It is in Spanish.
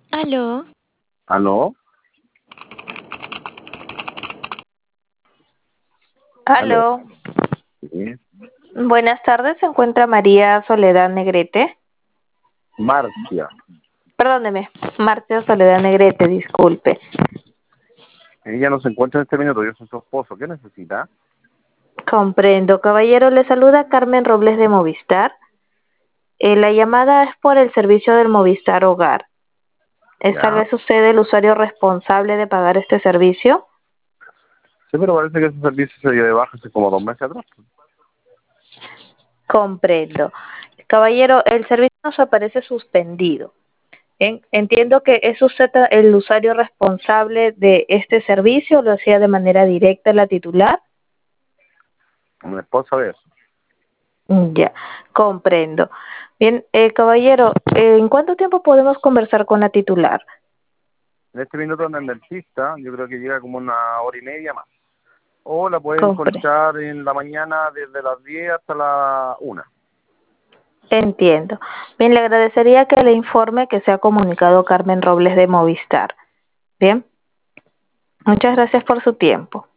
Aló, ¿Aló? ¿Aló? aló. Sí. Buenas tardes, se encuentra María Soledad Negrete. Marcia. Perdóneme, Marcia Soledad Negrete, disculpe. Ella no se encuentra en este minuto, yo soy su esposo. ¿Qué necesita? Comprendo. Caballero, le saluda Carmen Robles de Movistar. La llamada es por el servicio del Movistar Hogar. ¿Es tal Ya. vez usted el usuario responsable de pagar este servicio? Sí, pero parece que ese servicio se dio de baja hace como 2 meses atrás. Comprendo. Caballero, el servicio nos aparece suspendido. Bien, entiendo que es usted el usuario responsable de este servicio, lo hacía de manera directa la titular. Mi esposa ve eso. Ya, comprendo. Bien, caballero, ¿en cuánto tiempo podemos conversar con la titular? En este minuto en el dentista, yo creo que llega como 1 hora y media más. O la puede Compre, encontrar en la mañana desde las 10 hasta la 1. entiendo. Bien, le agradecería que le informe que se ha comunicado Carmen Robles de Movistar. Bien, muchas gracias por su tiempo.